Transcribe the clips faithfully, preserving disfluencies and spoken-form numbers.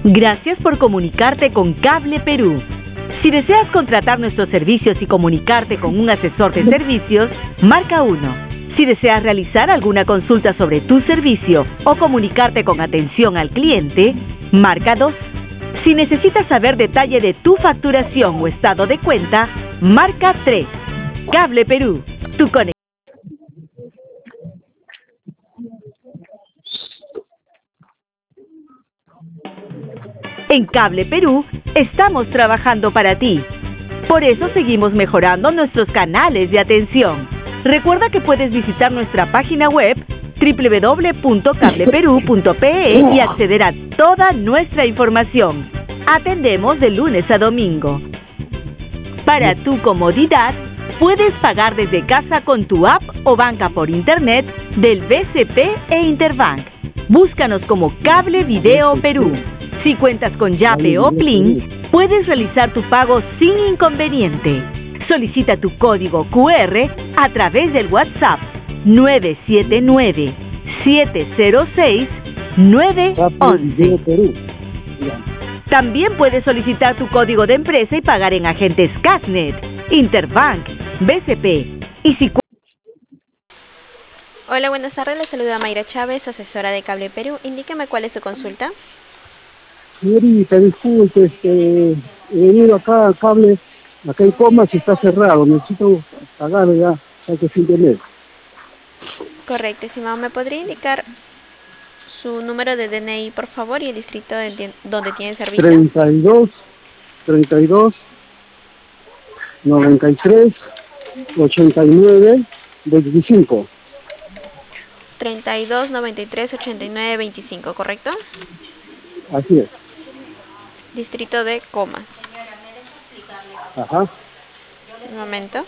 Gracias por comunicarte con Cable Perú. Si deseas contratar nuestros servicios y comunicarte con un asesor de servicios, marca uno. Si deseas realizar alguna consulta sobre tu servicio o comunicarte con atención al cliente, marca dos. Si necesitas saber detalle de tu facturación o estado de cuenta, marca tres. Cable Perú, tu conexión. En Cable Perú estamos trabajando para ti. Por eso seguimos mejorando nuestros canales de atención. Recuerda que puedes visitar nuestra página web doble u doble u doble u punto cable perú punto pe e y acceder a toda nuestra información. Atendemos de lunes a domingo. Para tu comodidad, puedes pagar desde casa con tu app o banca por internet del B C P e Interbank. Búscanos como Cable Video Perú. Si cuentas con Yape o Plin, puedes realizar tu pago sin inconveniente. Solicita tu código cu erre a través del WhatsApp nueve siete nueve, siete cero seis, nueve uno uno. También puedes solicitar tu código de empresa y pagar en agentes Casnet, Interbank, B C P. Y si Hola, buenas tardes. Le saluda Mayra Chávez, asesora de Cable Perú. Indíqueme cuál es su consulta. Señorita, disculpe, este, he venido acá al cable, acá en Comas está cerrado, necesito pagar ya, hay que fin de mes. Correcto, estimado. ¿Me podría indicar su número de D N I, por favor, y el distrito de, donde tiene servicio? treinta y dos, treinta y dos, noventa y tres, ochenta y nueve, veinticinco. treinta y dos, noventa y tres, ochenta y nueve, veinticinco, ¿correcto? Así es. Distrito de Comas. Ajá. Un momento.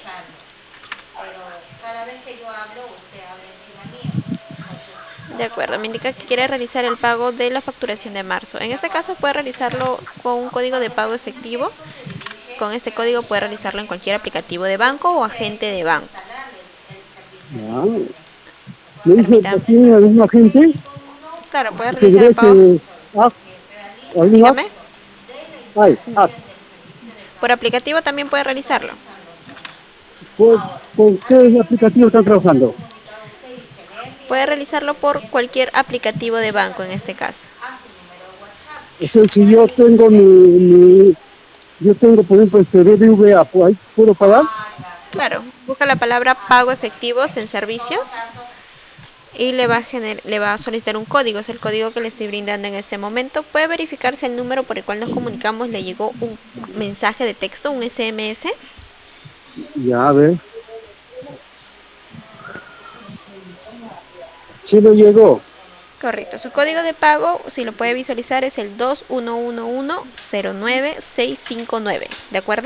De acuerdo, me indica que quiere realizar el pago de la facturación de marzo. En este caso puede realizarlo con un código de pago efectivo. Con este código puede realizarlo en cualquier aplicativo de banco o agente de banco. Ah. ¿Me dice que tiene la misma gente? Claro, puede realizar el pago. Dígame. Ay, ah. Por aplicativo también puede realizarlo. ¿Por, por qué aplicativo está trabajando? Puede realizarlo por cualquier aplicativo de banco en este caso. O sea, si yo tengo mi, mi yo tengo por ejemplo este B B V A, ¿ahí puedo pagar? Claro, busca la palabra pago efectivos en servicios y le va a gener, le va a solicitar un código, es el código que le estoy brindando en este momento. Puede verificarse el número por el cual nos comunicamos, le llegó un mensaje de texto, un S M S. Ya, a ver. Sí lo llegó. Correcto, su código de pago, si lo puede visualizar, es el dos uno uno uno cero nueve seis cinco nueve, ¿de acuerdo?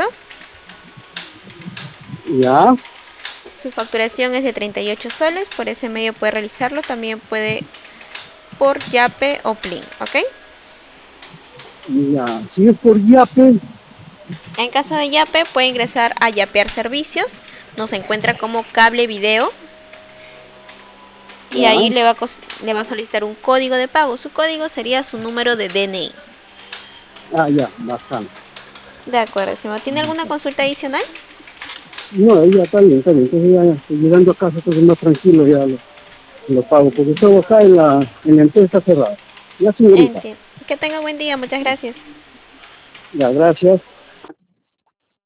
Ya. Su facturación es de treinta y ocho soles, por ese medio puede realizarlo, también puede por Yape o Plin, ¿ok? Ya, si es por Yape. En caso de Yape puede ingresar a Yapear Servicios, nos encuentra como Cable Video y Ya. ahí le va, a, le va a solicitar un código de pago. Su código sería su número de D N I. Ah, ya, bastante. De acuerdo, señor. ¿Tiene alguna consulta adicional? No, ya está bien, está bien. Entonces ya, ya llegando a casa, entonces más tranquilo ya lo, lo pago, porque todo acá en la, en la empresa cerrada. Ya, señorita. Entiendo. Que tenga buen día, muchas gracias. Ya, gracias.